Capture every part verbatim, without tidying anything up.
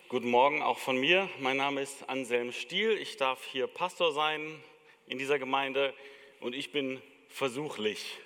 Guten Morgen auch von mir. Mein Name ist Anselm Stiel. Ich darf hier Pastor sein in dieser Gemeinde und ich bin versuchlich,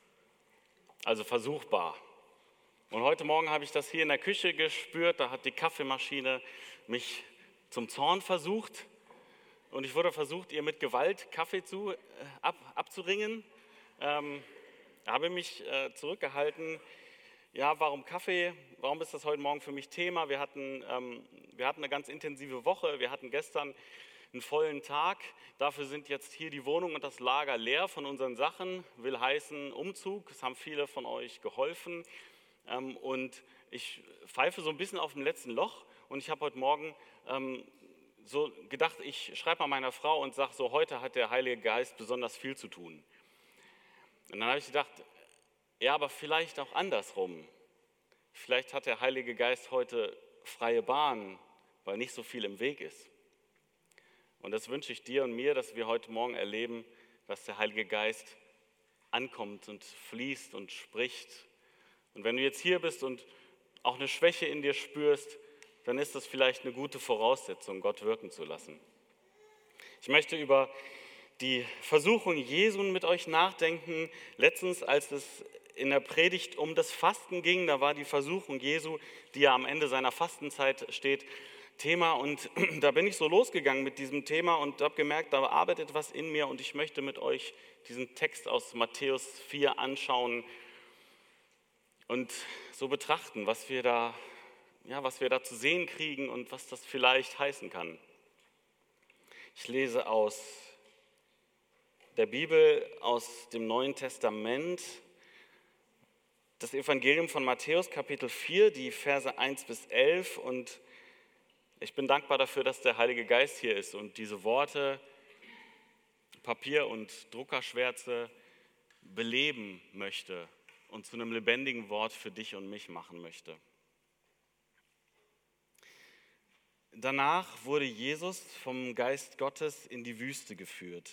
also versuchbar. Und heute Morgen habe ich das hier in der Küche gespürt. Da hat die Kaffeemaschine mich zum Zorn versucht und ich wurde versucht, ihr mit Gewalt Kaffee zu, äh, ab, abzuringen. Ähm, habe mich äh, zurückgehalten. Ja, warum Kaffee? Warum ist das heute Morgen für mich Thema? Wir hatten, ähm, wir hatten eine ganz intensive Woche. Wir hatten gestern einen vollen Tag. Dafür sind jetzt hier die Wohnung und das Lager leer von unseren Sachen. Will heißen Umzug. Es haben viele von euch geholfen. Ähm, und ich pfeife so ein bisschen auf dem letzten Loch. Und ich habe heute Morgen ähm, so gedacht, ich schreibe mal meiner Frau und sage so, heute hat der Heilige Geist besonders viel zu tun. Und dann habe ich gedacht, ja, aber vielleicht auch andersrum. Vielleicht hat der Heilige Geist heute freie Bahn, weil nicht so viel im Weg ist. Und das wünsche ich dir und mir, dass wir heute Morgen erleben, dass der Heilige Geist ankommt und fließt und spricht. Und wenn du jetzt hier bist und auch eine Schwäche in dir spürst, dann ist das vielleicht eine gute Voraussetzung, Gott wirken zu lassen. Ich möchte über die Versuchung Jesu mit euch nachdenken. Letztens, als es in der Predigt um das Fasten ging, da war die Versuchung Jesu, die ja am Ende seiner Fastenzeit steht, Thema. Und da bin ich so losgegangen mit diesem Thema und habe gemerkt, da arbeitet was in mir und ich möchte mit euch diesen Text aus Matthäus vier anschauen und so betrachten, was wir da, ja, was wir da zu sehen kriegen und was das vielleicht heißen kann. Ich lese aus der Bibel, aus dem Neuen Testament, das Evangelium von Matthäus, Kapitel vier, die Verse eins bis elf. Und ich bin dankbar dafür, dass der Heilige Geist hier ist und diese Worte, Papier und Druckerschwärze beleben möchte und zu einem lebendigen Wort für dich und mich machen möchte. Danach wurde Jesus vom Geist Gottes in die Wüste geführt,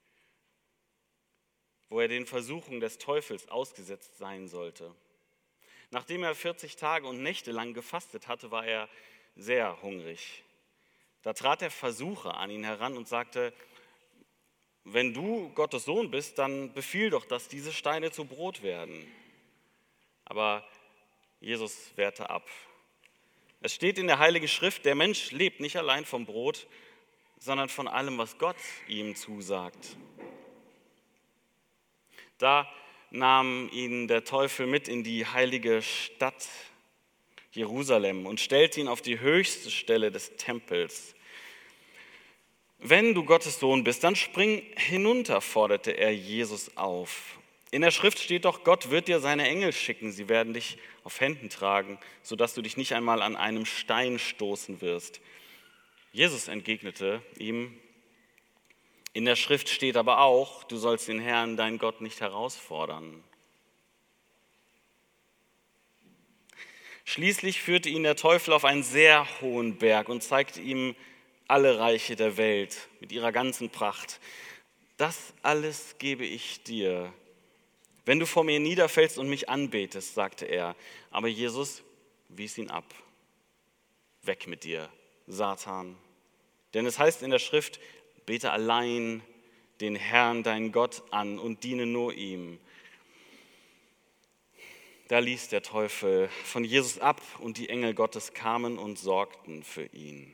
wo er den Versuchungen des Teufels ausgesetzt sein sollte. Nachdem er vierzig Tage und Nächte lang gefastet hatte, war er sehr hungrig. Da trat der Versucher an ihn heran und sagte, wenn du Gottes Sohn bist, dann befiehl doch, dass diese Steine zu Brot werden. Aber Jesus wehrte ab. Es steht in der Heiligen Schrift, der Mensch lebt nicht allein vom Brot, sondern von allem, was Gott ihm zusagt. Da nahm ihn der Teufel mit in die heilige Stadt Jerusalem und stellte ihn auf die höchste Stelle des Tempels. Wenn du Gottes Sohn bist, dann spring hinunter, forderte er Jesus auf. In der Schrift steht doch, Gott wird dir seine Engel schicken, sie werden dich auf Händen tragen, sodass du dich nicht einmal an einem Stein stoßen wirst. Jesus entgegnete ihm, in der Schrift steht aber auch, du sollst den Herrn, deinen Gott, nicht herausfordern. Schließlich führte ihn der Teufel auf einen sehr hohen Berg und zeigte ihm alle Reiche der Welt mit ihrer ganzen Pracht. Das alles gebe ich dir, wenn du vor mir niederfällst und mich anbetest, sagte er. Aber Jesus wies ihn ab. Weg mit dir, Satan. Denn es heißt in der Schrift, bete allein den Herrn, deinen Gott, an und diene nur ihm. Da ließ der Teufel von Jesus ab und die Engel Gottes kamen und sorgten für ihn.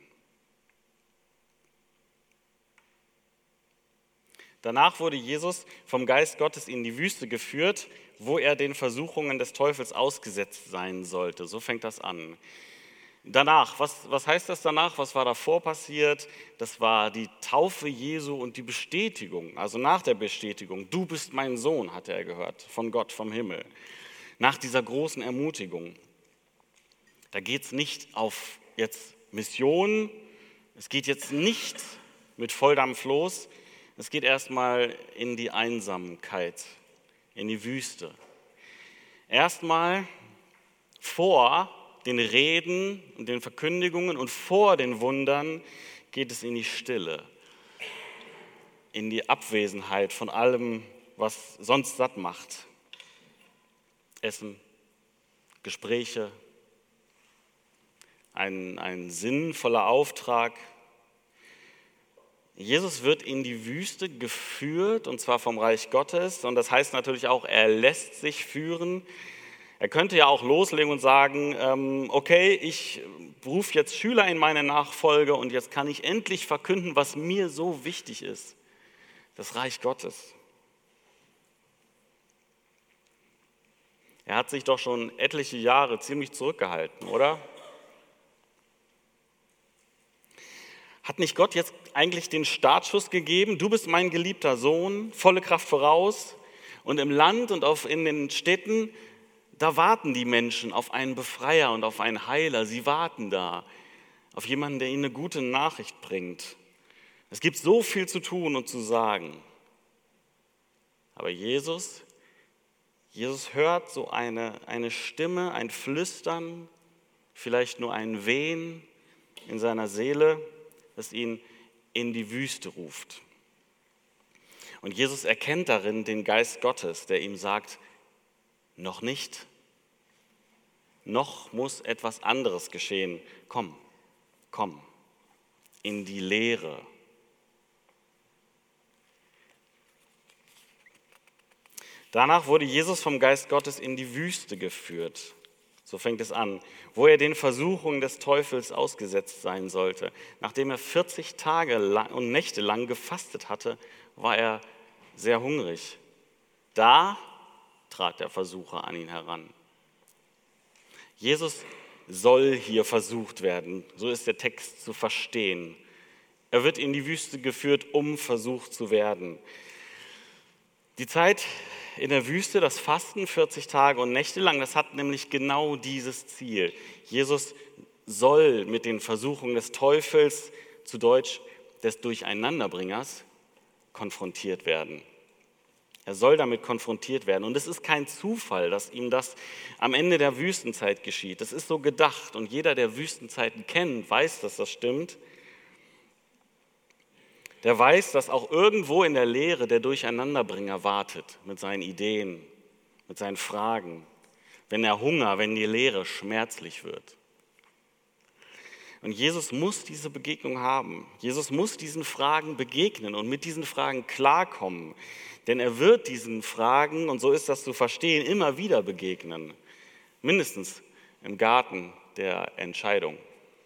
Danach wurde Jesus vom Geist Gottes in die Wüste geführt, wo er den Versuchungen des Teufels ausgesetzt sein sollte. So fängt das an. Danach, was, was heißt das danach? Was war davor passiert? Das war die Taufe Jesu und die Bestätigung, also nach der Bestätigung. Du bist mein Sohn, hatte er gehört, von Gott, vom Himmel. Nach dieser großen Ermutigung. Da geht es nicht auf jetzt Mission, es geht jetzt nicht mit Volldampf los, es geht erstmal in die Einsamkeit, in die Wüste. Erstmal vor den Reden und den Verkündigungen und vor den Wundern geht es in die Stille, in die Abwesenheit von allem, was sonst satt macht. Essen, Gespräche, ein, ein sinnvoller Auftrag. Jesus wird in die Wüste geführt, und zwar vom Reich Gottes. Und das heißt natürlich auch, er lässt sich führen. Er könnte ja auch loslegen und sagen, ähm, okay, ich rufe jetzt Schüler in meine Nachfolge und jetzt kann ich endlich verkünden, was mir so wichtig ist, das Reich Gottes. Er hat sich doch schon etliche Jahre ziemlich zurückgehalten, oder? Hat nicht Gott jetzt eigentlich den Startschuss gegeben? Du bist mein geliebter Sohn, volle Kraft voraus. Und im Land und auf, in den Städten, da warten die Menschen auf einen Befreier und auf einen Heiler. Sie warten da auf jemanden, der ihnen eine gute Nachricht bringt. Es gibt so viel zu tun und zu sagen. Aber Jesus, Jesus hört so eine, eine Stimme, ein Flüstern, vielleicht nur ein Wehen in seiner Seele, das ihn in die Wüste ruft. Und Jesus erkennt darin den Geist Gottes, der ihm sagt, noch nicht, noch muss etwas anderes geschehen. Komm, komm, in die Leere. Danach wurde Jesus vom Geist Gottes in die Wüste geführt. So fängt es an, wo er den Versuchungen des Teufels ausgesetzt sein sollte. Nachdem er vierzig Tage lang und Nächte lang gefastet hatte, war er sehr hungrig. Da trat der Versucher an ihn heran. Jesus soll hier versucht werden, so ist der Text zu verstehen. Er wird in die Wüste geführt, um versucht zu werden. Die Zeit in der Wüste, das Fasten, vierzig Tage und Nächte lang, das hat nämlich genau dieses Ziel. Jesus soll mit den Versuchungen des Teufels, zu Deutsch des Durcheinanderbringers, konfrontiert werden. Er soll damit konfrontiert werden. Und es ist kein Zufall, dass ihm das am Ende der Wüstenzeit geschieht. Das ist so gedacht. Und jeder, der Wüstenzeiten kennt, weiß, dass das stimmt. Der weiß, dass auch irgendwo in der Leere der Durcheinanderbringer wartet mit seinen Ideen, mit seinen Fragen, wenn er Hunger, wenn die Leere schmerzlich wird. Und Jesus muss diese Begegnung haben. Jesus muss diesen Fragen begegnen und mit diesen Fragen klarkommen. Denn er wird diesen Fragen, und so ist das zu verstehen, immer wieder begegnen. Mindestens im Garten der Entscheidung.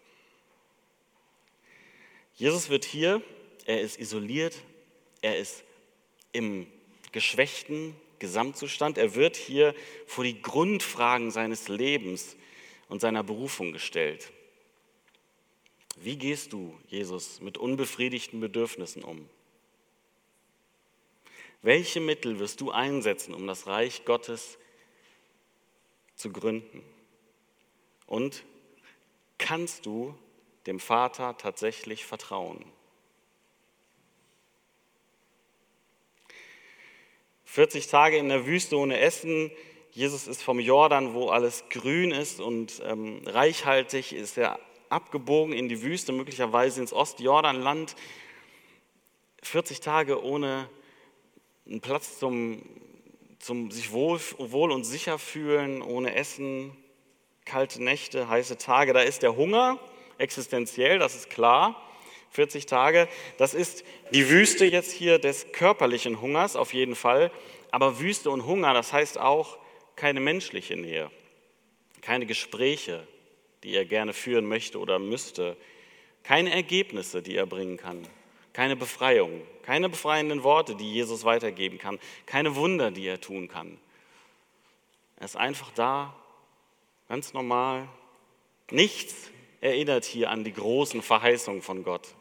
Jesus wird hier, er ist isoliert, er ist im geschwächten Gesamtzustand. Er wird hier vor die Grundfragen seines Lebens und seiner Berufung gestellt. Wie gehst du, Jesus, mit unbefriedigten Bedürfnissen um? Welche Mittel wirst du einsetzen, um das Reich Gottes zu gründen? Und kannst du dem Vater tatsächlich vertrauen? vierzig Tage in der Wüste ohne Essen. Jesus ist vom Jordan, wo alles grün ist und ähm, reichhaltig, ist er abgebogen in die Wüste, möglicherweise ins Ostjordanland. vierzig Tage ohne einen Platz zum, zum sich wohl, wohl und sicher fühlen, ohne Essen, kalte Nächte, heiße Tage. Da ist der Hunger existenziell, das ist klar. vierzig Tage, das ist die Wüste jetzt hier des körperlichen Hungers auf jeden Fall. Aber Wüste und Hunger, das heißt auch keine menschliche Nähe, keine Gespräche, die er gerne führen möchte oder müsste, keine Ergebnisse, die er bringen kann, keine Befreiung, keine befreienden Worte, die Jesus weitergeben kann, keine Wunder, die er tun kann. Er ist einfach da, ganz normal. Nichts erinnert hier an die großen Verheißungen von Gott.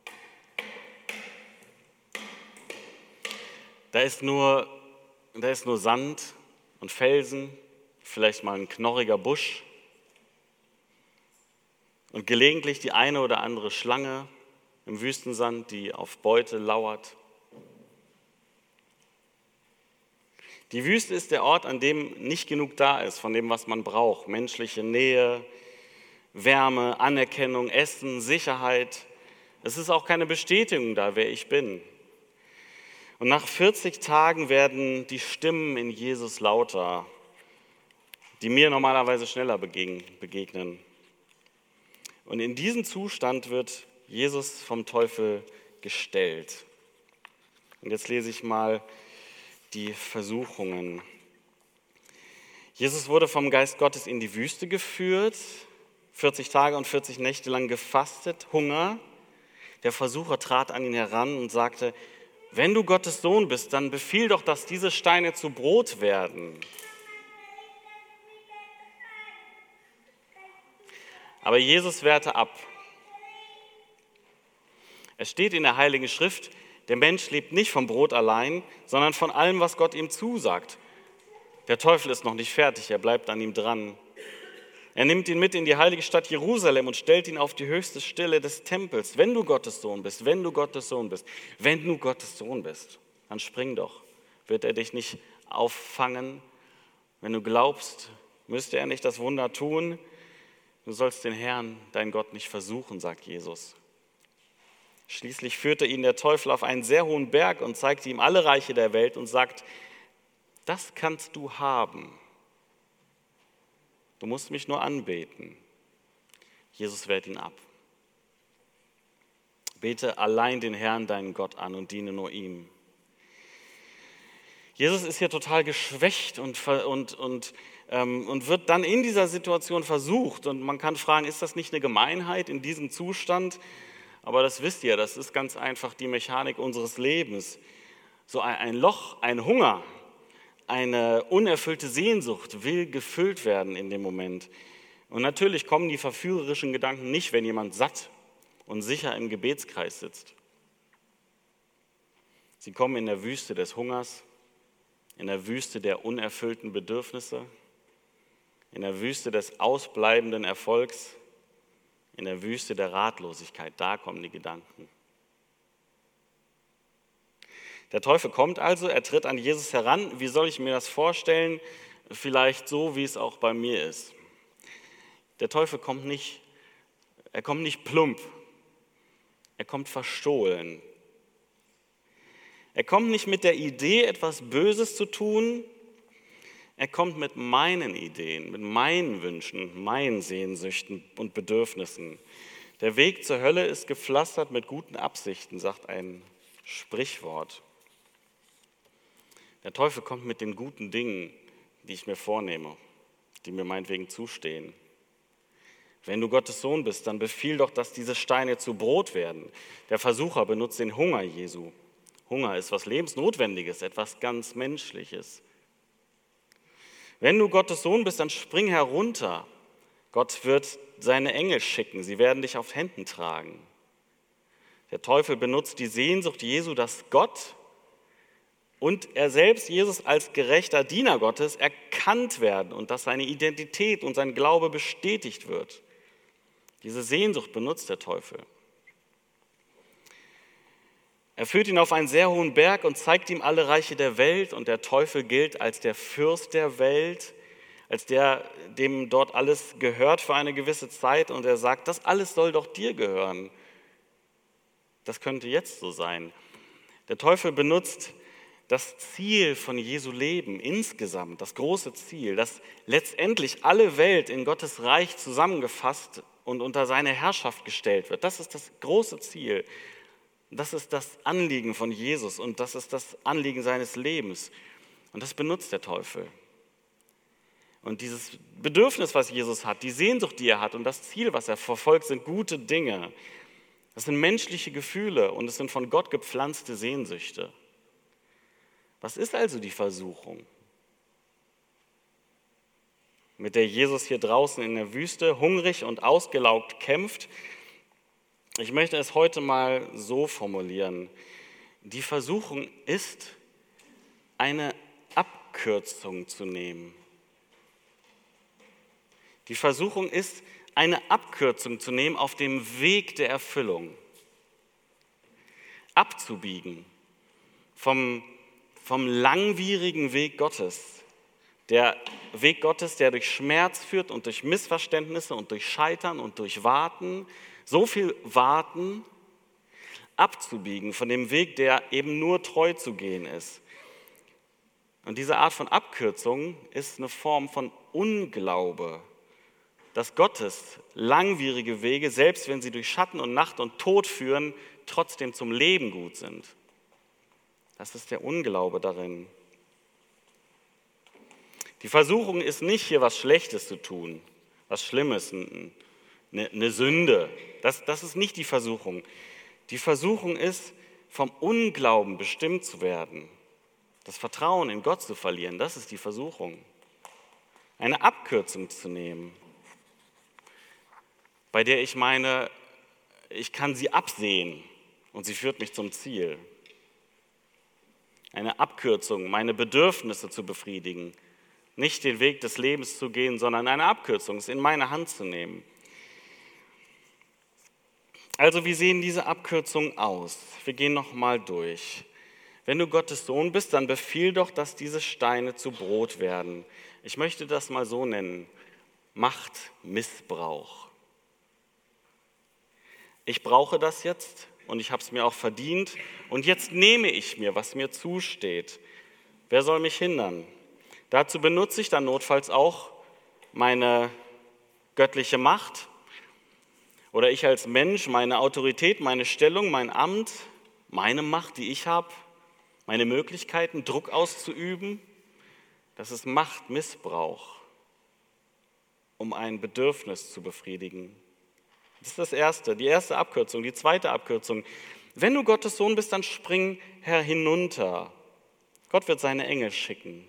Da ist nur, da ist nur Sand und Felsen, vielleicht mal ein knorriger Busch und gelegentlich die eine oder andere Schlange im Wüstensand, die auf Beute lauert. Die Wüste ist der Ort, an dem nicht genug da ist von dem, was man braucht. Menschliche Nähe, Wärme, Anerkennung, Essen, Sicherheit. Es ist auch keine Bestätigung da, wer ich bin. Und nach vierzig Tagen werden die Stimmen in Jesus lauter, die mir normalerweise schneller begegnen. Und in diesen Zustand wird Jesus vom Teufel gestellt. Und jetzt lese ich mal die Versuchungen. Jesus wurde vom Geist Gottes in die Wüste geführt, vierzig Tage und vierzig Nächte lang gefastet, Hunger. Der Versucher trat an ihn heran und sagte: Wenn du Gottes Sohn bist, dann befiehl doch, dass diese Steine zu Brot werden. Aber Jesus wehrte ab. Es steht in der Heiligen Schrift, der Mensch lebt nicht vom Brot allein, sondern von allem, was Gott ihm zusagt. Der Teufel ist noch nicht fertig, er bleibt an ihm dran. Er nimmt ihn mit in die heilige Stadt Jerusalem und stellt ihn auf die höchste Stelle des Tempels. Wenn du Gottes Sohn bist, wenn du Gottes Sohn bist, wenn du Gottes Sohn bist, dann spring doch. Wird er dich nicht auffangen? Wenn du glaubst, müsste er nicht das Wunder tun? Du sollst den Herrn, dein Gott, nicht versuchen, sagt Jesus. Schließlich führte ihn der Teufel auf einen sehr hohen Berg und zeigte ihm alle Reiche der Welt und sagt: Das kannst du haben. Du musst mich nur anbeten. Jesus wehrt ihn ab. Bete allein den Herrn, deinen Gott, an und diene nur ihm. Jesus ist hier total geschwächt und, und, und, ähm, und wird dann in dieser Situation versucht. Und man kann fragen, ist das nicht eine Gemeinheit in diesem Zustand? Aber das wisst ihr, das ist ganz einfach die Mechanik unseres Lebens. So ein, ein Loch, ein Hunger, eine unerfüllte Sehnsucht will gefüllt werden in dem Moment. Und natürlich kommen die verführerischen Gedanken nicht, wenn jemand satt und sicher im Gebetskreis sitzt. Sie kommen in der Wüste des Hungers, in der Wüste der unerfüllten Bedürfnisse, in der Wüste des ausbleibenden Erfolgs, in der Wüste der Ratlosigkeit. Da kommen die Gedanken. Der Teufel kommt also, er tritt an Jesus heran. Wie soll ich mir das vorstellen? Vielleicht so, wie es auch bei mir ist. Der Teufel kommt nicht, er kommt nicht plump, er kommt verstohlen. Er kommt nicht mit der Idee, etwas Böses zu tun, er kommt mit meinen Ideen, mit meinen Wünschen, meinen Sehnsüchten und Bedürfnissen. Der Weg zur Hölle ist gepflastert mit guten Absichten, sagt ein Sprichwort. Der Teufel kommt mit den guten Dingen, die ich mir vornehme, die mir meinetwegen zustehen. Wenn du Gottes Sohn bist, dann befiehl doch, dass diese Steine zu Brot werden. Der Versucher benutzt den Hunger Jesu. Hunger ist was Lebensnotwendiges, etwas ganz Menschliches. Wenn du Gottes Sohn bist, dann spring herunter. Gott wird seine Engel schicken, sie werden dich auf Händen tragen. Der Teufel benutzt die Sehnsucht Jesu, dass Gott und er selbst, Jesus, als gerechter Diener Gottes erkannt werden und dass seine Identität und sein Glaube bestätigt wird. Diese Sehnsucht benutzt der Teufel. Er führt ihn auf einen sehr hohen Berg und zeigt ihm alle Reiche der Welt, und der Teufel gilt als der Fürst der Welt, als der, dem dort alles gehört für eine gewisse Zeit, und er sagt, das alles soll doch dir gehören. Das könnte jetzt so sein. Der Teufel benutzt das Ziel von Jesu Leben insgesamt, das große Ziel, dass letztendlich alle Welt in Gottes Reich zusammengefasst und unter seine Herrschaft gestellt wird. Das ist das große Ziel. Das ist das Anliegen von Jesus und das ist das Anliegen seines Lebens. Und das benutzt der Teufel. Und dieses Bedürfnis, was Jesus hat, die Sehnsucht, die er hat und das Ziel, was er verfolgt, sind gute Dinge. Das sind menschliche Gefühle und es sind von Gott gepflanzte Sehnsüchte. Was ist also die Versuchung, mit der Jesus hier draußen in der Wüste hungrig und ausgelaugt kämpft? Ich möchte es heute mal so formulieren. Die Versuchung ist, eine Abkürzung zu nehmen. Die Versuchung ist, eine Abkürzung zu nehmen auf dem Weg der Erfüllung. Abzubiegen vom, vom langwierigen Weg Gottes. Der Weg Gottes, der durch Schmerz führt und durch Missverständnisse und durch Scheitern und durch Warten, so viel Warten, abzubiegen von dem Weg, der eben nur treu zu gehen ist. Und diese Art von Abkürzung ist eine Form von Unglaube. dass Gottes langwierige Wege, selbst wenn sie durch Schatten und Nacht und Tod führen, trotzdem zum Leben gut sind. Das ist der Unglaube darin. Die Versuchung ist nicht, hier was Schlechtes zu tun, was Schlimmes, eine, eine Sünde. Das, das ist nicht die Versuchung. Die Versuchung ist, vom Unglauben bestimmt zu werden, das Vertrauen in Gott zu verlieren. Das ist die Versuchung. Eine Abkürzung zu nehmen, bei der ich meine, ich kann sie absehen und sie führt mich zum Ziel. Eine Abkürzung, meine Bedürfnisse zu befriedigen, nicht den Weg des Lebens zu gehen, sondern eine Abkürzung, es in meine Hand zu nehmen. Also wie sehen diese Abkürzungen aus? Wir gehen nochmal durch. Wenn du Gottes Sohn bist, dann befiehl doch, dass diese Steine zu Brot werden. Ich möchte das mal so nennen: Machtmissbrauch. Ich brauche das jetzt und ich habe es mir auch verdient und jetzt nehme ich mir, was mir zusteht. Wer soll mich hindern? Dazu benutze ich dann notfalls auch meine göttliche Macht oder ich als Mensch, meine Autorität, meine Stellung, mein Amt, meine Macht, die ich habe, meine Möglichkeiten, Druck auszuüben. Das ist Machtmissbrauch, um ein Bedürfnis zu befriedigen. Das ist das Erste, die erste Abkürzung. Die zweite Abkürzung: Wenn du Gottes Sohn bist, dann spring her hinunter. Gott wird seine Engel schicken.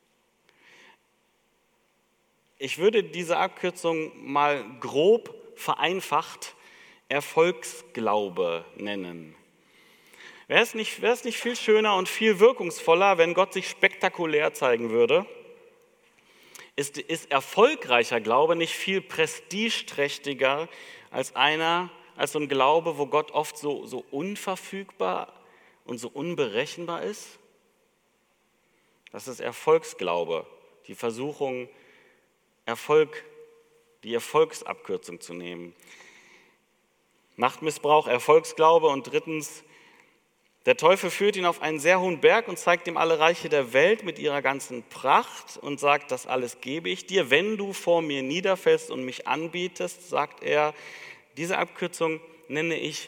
Ich würde diese Abkürzung mal grob vereinfacht Erfolgsglaube nennen. Wäre es nicht, wäre es nicht viel schöner und viel wirkungsvoller, wenn Gott sich spektakulär zeigen würde? Ist, ist erfolgreicher Glaube nicht viel prestigeträchtiger als einer, als so ein Glaube, wo Gott oft so, so unverfügbar und so unberechenbar ist? Das ist Erfolgsglaube, die Versuchung, Erfolg, die Erfolgsabkürzung zu nehmen. Machtmissbrauch, Erfolgsglaube und drittens, der Teufel führt ihn auf einen sehr hohen Berg und zeigt ihm alle Reiche der Welt mit ihrer ganzen Pracht und sagt, das alles gebe ich dir. Wenn du vor mir niederfällst und mich anbetest, sagt er, diese Abkürzung nenne ich,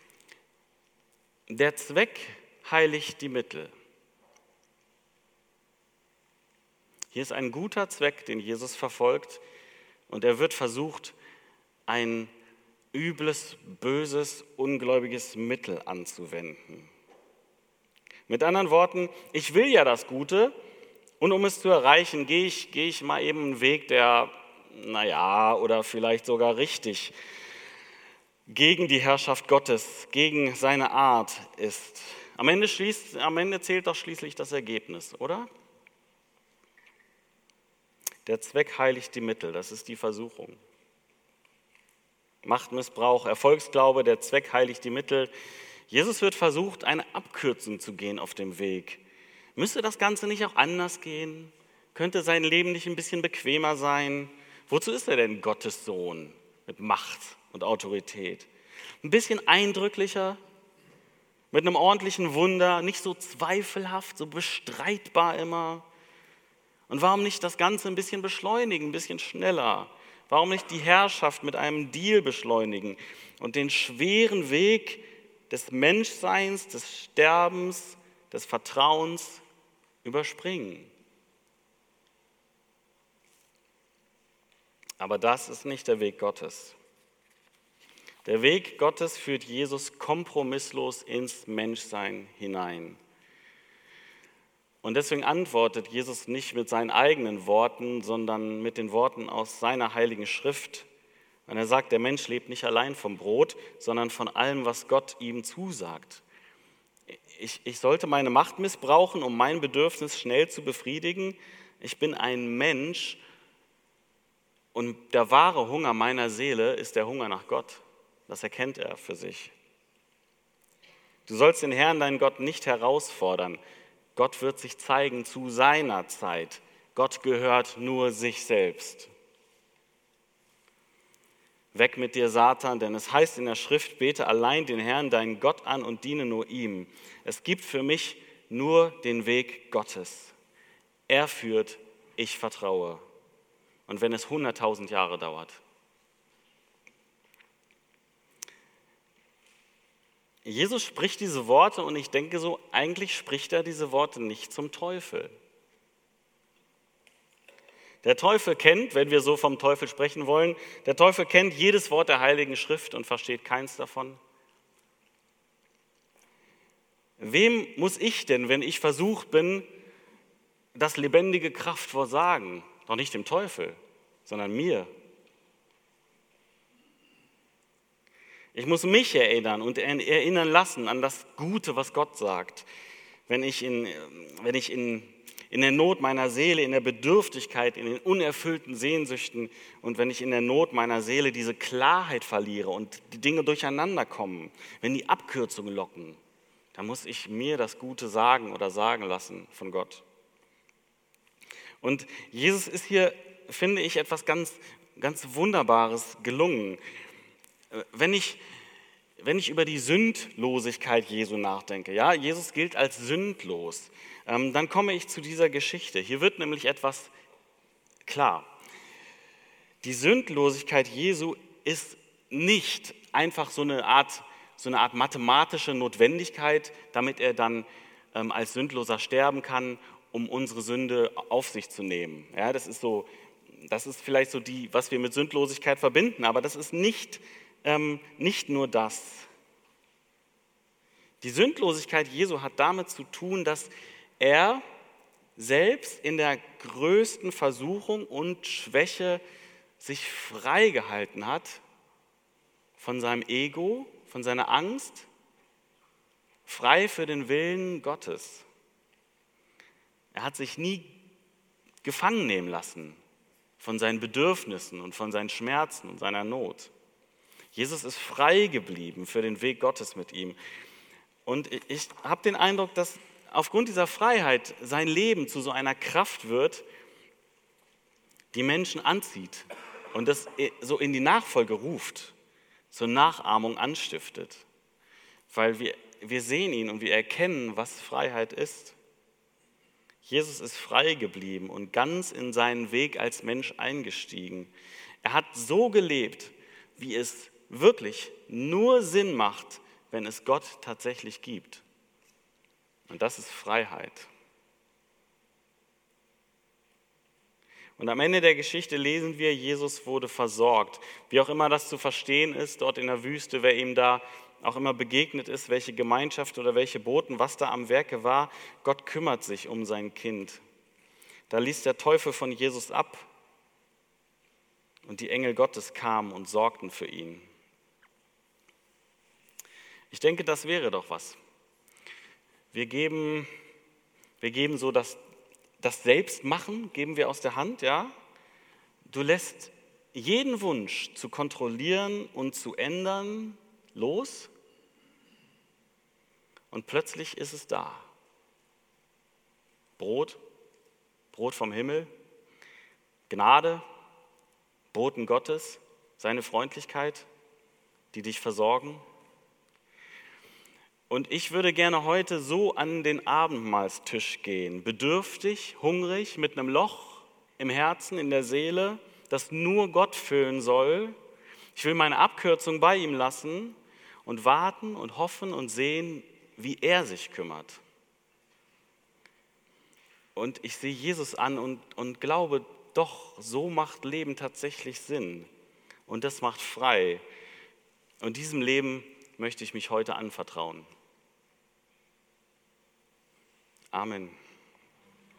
der Zweck heiligt die Mittel. Hier ist ein guter Zweck, den Jesus verfolgt, und er wird versucht, ein übles, böses, ungläubiges Mittel anzuwenden. Mit anderen Worten, ich will ja das Gute und um es zu erreichen, gehe ich, gehe ich mal eben einen Weg, der, naja, oder vielleicht sogar richtig gegen die Herrschaft Gottes, gegen seine Art ist. Am Ende, schließt, am Ende zählt doch schließlich das Ergebnis, oder? Der Zweck heiligt die Mittel, das ist die Versuchung. Machtmissbrauch, Erfolgsglaube, der Zweck heiligt die Mittel. Jesus wird versucht, eine Abkürzung zu gehen auf dem Weg. Müsste das Ganze nicht auch anders gehen? Könnte sein Leben nicht ein bisschen bequemer sein? Wozu ist er denn Gottes Sohn mit Macht und Autorität? Ein bisschen eindrücklicher, mit einem ordentlichen Wunder, nicht so zweifelhaft, so bestreitbar immer. Und warum nicht das Ganze ein bisschen beschleunigen, ein bisschen schneller? Warum nicht die Herrschaft mit einem Deal beschleunigen und den schweren Weg des Menschseins, des Sterbens, des Vertrauens überspringen? Aber das ist nicht der Weg Gottes. Der Weg Gottes führt Jesus kompromisslos ins Menschsein hinein. Und deswegen antwortet Jesus nicht mit seinen eigenen Worten, sondern mit den Worten aus seiner heiligen Schrift. Und er sagt, der Mensch lebt nicht allein vom Brot, sondern von allem, was Gott ihm zusagt. Ich, ich sollte meine Macht missbrauchen, um mein Bedürfnis schnell zu befriedigen. Ich bin ein Mensch und der wahre Hunger meiner Seele ist der Hunger nach Gott. Das erkennt er für sich. Du sollst den Herrn, deinen Gott, nicht herausfordern. Gott wird sich zeigen zu seiner Zeit. Gott gehört nur sich selbst. Weg mit dir, Satan, denn es heißt in der Schrift, bete allein den Herrn, deinen Gott an und diene nur ihm. Es gibt für mich nur den Weg Gottes. Er führt, ich vertraue. und wenn es hunderttausend Jahre dauert. Jesus spricht diese Worte und ich denke so, eigentlich spricht er diese Worte nicht zum Teufel. Der Teufel kennt, wenn wir so vom Teufel sprechen wollen, der Teufel kennt jedes Wort der Heiligen Schrift und versteht keins davon. Wem muss ich denn, wenn ich versucht bin, das lebendige Kraftwort sagen? Doch nicht dem Teufel, sondern mir. Ich muss mich erinnern und erinnern lassen an das Gute, was Gott sagt. Wenn ich in, wenn ich in, in der Not meiner Seele, in der Bedürftigkeit, in den unerfüllten Sehnsüchten und wenn ich in der Not meiner Seele diese Klarheit verliere und die Dinge durcheinander kommen, wenn die Abkürzungen locken, dann muss ich mir das Gute sagen oder sagen lassen von Gott. Und Jesus ist hier, finde ich, etwas ganz, ganz Wunderbares gelungen. Wenn ich, wenn ich über die Sündlosigkeit Jesu nachdenke, ja, Jesus gilt als sündlos, ähm, dann komme ich zu dieser Geschichte. Hier wird nämlich etwas klar. Die Sündlosigkeit Jesu ist nicht einfach so eine Art, so eine Art mathematische Notwendigkeit, damit er dann ähm, als Sündloser sterben kann, um unsere Sünde auf sich zu nehmen. Ja, das ist so, das ist vielleicht so die, was wir mit Sündlosigkeit verbinden, aber das ist nicht Ähm, nicht nur das. Die Sündlosigkeit Jesu hat damit zu tun, dass er selbst in der größten Versuchung und Schwäche sich freigehalten hat von seinem Ego, von seiner Angst, frei für den Willen Gottes. Er hat sich nie gefangen nehmen lassen von seinen Bedürfnissen und von seinen Schmerzen und seiner Not. Jesus ist frei geblieben für den Weg Gottes mit ihm. Und ich habe den Eindruck, dass aufgrund dieser Freiheit sein Leben zu so einer Kraft wird, die Menschen anzieht und das so in die Nachfolge ruft, zur Nachahmung anstiftet. Weil wir, wir sehen ihn und wir erkennen, was Freiheit ist. Jesus ist frei geblieben und ganz in seinen Weg als Mensch eingestiegen. Er hat so gelebt, wie es wirklich nur Sinn macht, wenn es Gott tatsächlich gibt. Und das ist Freiheit. Und am Ende der Geschichte lesen wir, Jesus wurde versorgt. Wie auch immer das zu verstehen ist, dort in der Wüste, wer ihm da auch immer begegnet ist, welche Gemeinschaft oder welche Boten, was da am Werke war, Gott kümmert sich um sein Kind. Da ließ der Teufel von Jesus ab und die Engel Gottes kamen und sorgten für ihn. Ich denke, das wäre doch was. Wir geben, wir geben so das, das Selbstmachen, geben wir aus der Hand, ja. Du lässt jeden Wunsch zu kontrollieren und zu ändern los und plötzlich ist es da. Brot, Brot vom Himmel, Gnade, Boten Gottes, seine Freundlichkeit, die dich versorgen. Und ich würde gerne heute so an den Abendmahlstisch gehen, bedürftig, hungrig, mit einem Loch im Herzen, in der Seele, das nur Gott füllen soll. Ich will meine Abkürzung bei ihm lassen und warten und hoffen und sehen, wie er sich kümmert. Und ich sehe Jesus an und, und glaube, doch, so macht Leben tatsächlich Sinn. Und das macht frei. Und diesem Leben möchte ich mich heute anvertrauen. Amen.